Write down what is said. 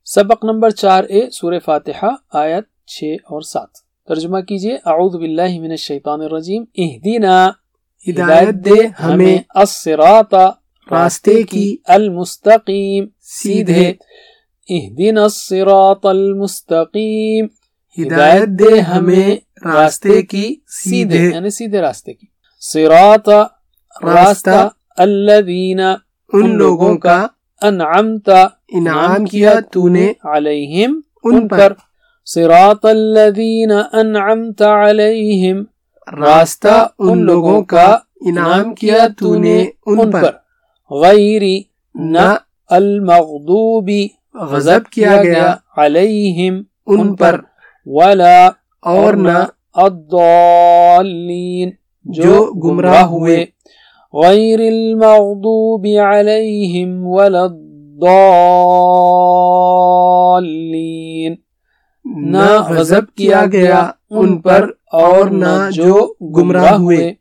سبق number 4A سورہ فاتحہ آیت 6 اور 7. ترجمہ کیجئے. اعوذ باللہ من الشیطان الرجیم. اہدنا ہدایت دے ہمیں الصراط راستے کی المستقیم سیدھے. اہدنا الصراط المستقیم ہدایت دے ہمیں راستے کی سیدھے یعنی سیدھے راستے کی. صراط راستہ الذین ان لوگوں کا انعمت انعام کیا تو نے علیہم ان پر. صراط الذین انعمت علیہم راستہ ان لوگوں کا انعام کیا تو نے ان پر. غیر نہ المغضوب غضب کیا گیا علیہم ان پر. ولا اور نہ الضالین جو گمراہ ہوئے. غیر المغضوب علیہم ولا الضالین نہ غضب کیا گیا ان پر اور نہ جو گمراہ ہوئے.